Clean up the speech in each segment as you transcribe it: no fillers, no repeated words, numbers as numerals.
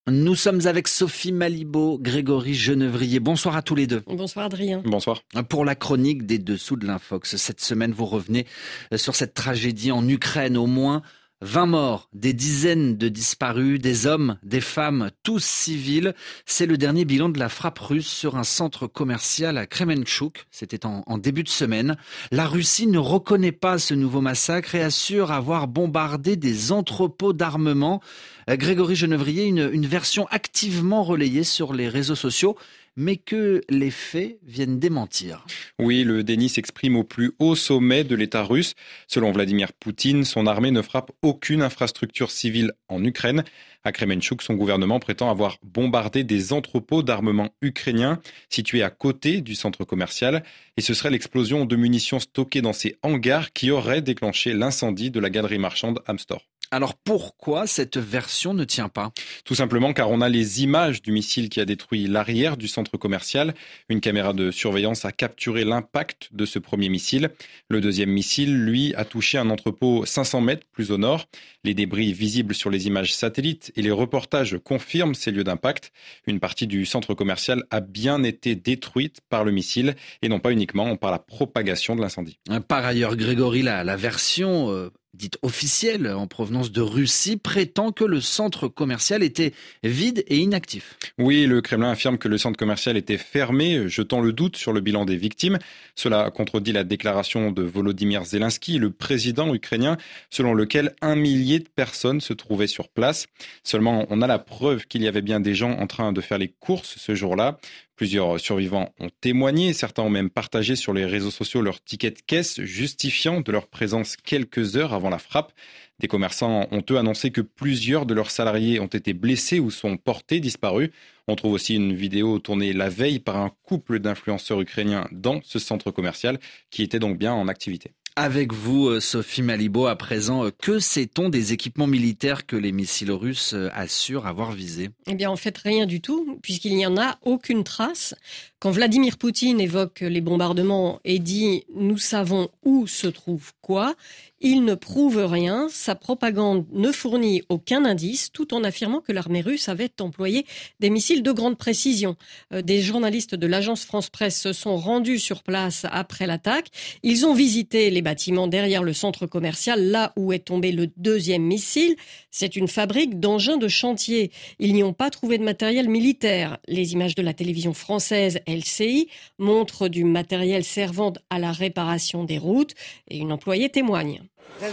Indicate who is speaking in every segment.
Speaker 1: Nous sommes avec Sophie Malibaud, Grégory Genevrier. Bonsoir à tous les deux.
Speaker 2: Bonsoir Adrien.
Speaker 3: Bonsoir.
Speaker 1: Pour la chronique des dessous de l'Infox, cette semaine vous revenez sur cette tragédie en Ukraine. Au moins 20 morts, des dizaines de disparus, des hommes, des femmes, tous civils. C'est le dernier bilan de la frappe russe sur un centre commercial à Kremenchuk. C'était en début de semaine. La Russie ne reconnaît pas ce nouveau massacre et assure avoir bombardé des entrepôts d'armement. Grégory Genevrier, une version activement relayée sur les réseaux sociaux, mais que les faits viennent démentir.
Speaker 3: Oui, le déni s'exprime au plus haut sommet de l'État russe. Selon Vladimir Poutine, son armée ne frappe aucune infrastructure civile en Ukraine. À Kremenchuk, son gouvernement prétend avoir bombardé des entrepôts d'armement ukrainiens situés à côté du centre commercial. Et ce serait l'explosion de munitions stockées dans ces hangars qui aurait déclenché l'incendie de la galerie marchande Amstor.
Speaker 1: Alors pourquoi cette version ne tient pas ?
Speaker 3: Tout simplement car on a les images du missile qui a détruit l'arrière du centre commercial. Une caméra de surveillance a capturé l'impact de ce premier missile. Le deuxième missile, lui, a touché un entrepôt 500 mètres plus au nord. Les débris visibles sur les images satellites et les reportages confirment ces lieux d'impact. Une partie du centre commercial a bien été détruite par le missile et non pas uniquement par la propagation de l'incendie.
Speaker 1: Par ailleurs, Grégory, la version dite officielle en provenance de Russie prétend que le centre commercial était vide et inactif.
Speaker 3: Oui, le Kremlin affirme que le centre commercial était fermé, jetant le doute sur le bilan des victimes. Cela contredit la déclaration de Volodymyr Zelensky, le président ukrainien, selon lequel 1 millier de personnes se trouvaient sur place. Seulement, on a la preuve qu'il y avait bien des gens en train de faire les courses ce jour-là. Plusieurs survivants ont témoigné, certains ont même partagé sur les réseaux sociaux leur ticket de caisse justifiant de leur présence quelques heures avant la frappe. Des commerçants ont eux annoncé que plusieurs de leurs salariés ont été blessés ou sont portés disparus. On trouve aussi une vidéo tournée la veille par un couple d'influenceurs ukrainiens dans ce centre commercial qui était donc bien en activité.
Speaker 1: Avec vous, Sophie Malibaud, à présent, que sait-on des équipements militaires que les missiles russes assurent avoir visés ?
Speaker 2: Eh bien, en fait, rien du tout, puisqu'il n'y en a aucune trace. Quand Vladimir Poutine évoque les bombardements et dit « nous savons où se trouve quoi », il ne prouve rien, sa propagande ne fournit aucun indice, tout en affirmant que l'armée russe avait employé des missiles de grande précision. Des journalistes de l'agence France-Presse se sont rendus sur place après l'attaque. Ils ont visité les bâtiments derrière le centre commercial, là où est tombé le deuxième missile. C'est une fabrique d'engins de chantier. Ils n'y ont pas trouvé de matériel militaire. Les images de la télévision française LCI montrent du matériel servant à la réparation des routes et une employée témoigne.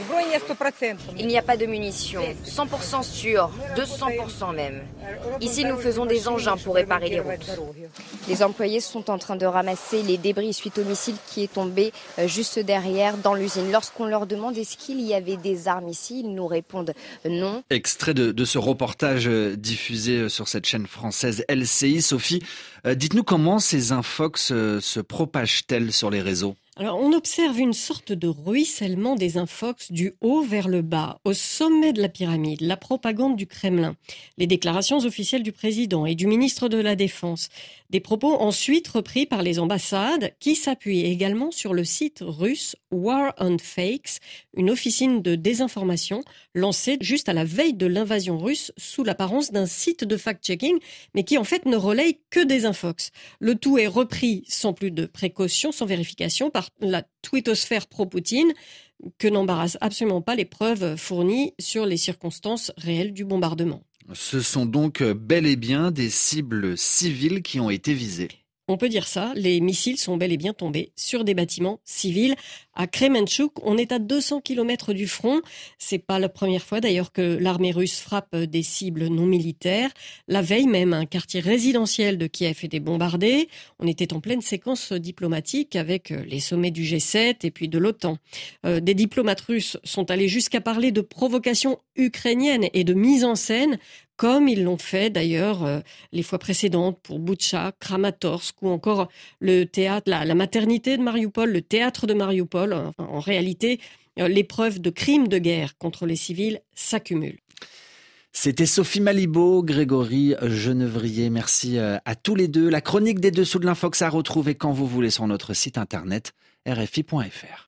Speaker 4: Il n'y a pas de munitions, 100% sûr, 200% même. Ici, nous faisons des engins pour réparer les routes.
Speaker 5: Les employés sont en train de ramasser les débris suite au missile qui est tombé juste derrière dans l'usine. Lorsqu'on leur demande est-ce qu'il y avait des armes ici, ils nous répondent non.
Speaker 1: Extrait de ce reportage diffusé sur cette chaîne française LCI. Sophie, dites-nous comment ces infox se propagent-elles sur les réseaux ?
Speaker 2: Alors, on observe une sorte de ruissellement des infox du haut vers le bas, au sommet de la pyramide, la propagande du Kremlin, les déclarations officielles du président et du ministre de la Défense, des propos ensuite repris par les ambassades qui s'appuient également sur le site russe War on Fakes, une officine de désinformation lancée juste à la veille de l'invasion russe sous l'apparence d'un site de fact-checking, mais qui en fait ne relaye que des infox. Le tout est repris sans plus de précaution, sans vérification, par la twittosphère pro-Poutine, que n'embarrassent absolument pas les preuves fournies sur les circonstances réelles du bombardement.
Speaker 1: Ce sont donc bel et bien des cibles civiles qui ont été visées.
Speaker 2: On peut dire ça, les missiles sont bel et bien tombés sur des bâtiments civils. À Kremenchuk, on est à 200 km du front. C'est pas la première fois d'ailleurs que l'armée russe frappe des cibles non militaires. La veille même, un quartier résidentiel de Kiev était bombardé. On était en pleine séquence diplomatique avec les sommets du G7 et puis de l'OTAN. Des diplomates russes sont allés jusqu'à parler de provocation ukrainienne et de mise en scène, comme ils l'ont fait d'ailleurs les fois précédentes pour Boutcha, Kramatorsk ou encore le théâtre, la maternité de Mariupol, le théâtre de Mariupol. En réalité, les preuves de crimes de guerre contre les civils s'accumulent.
Speaker 1: C'était Sophie Malibaud, Grégory Genevrier. Merci à tous les deux. La chronique des dessous de l'Infox à retrouver quand vous voulez sur notre site internet rfi.fr.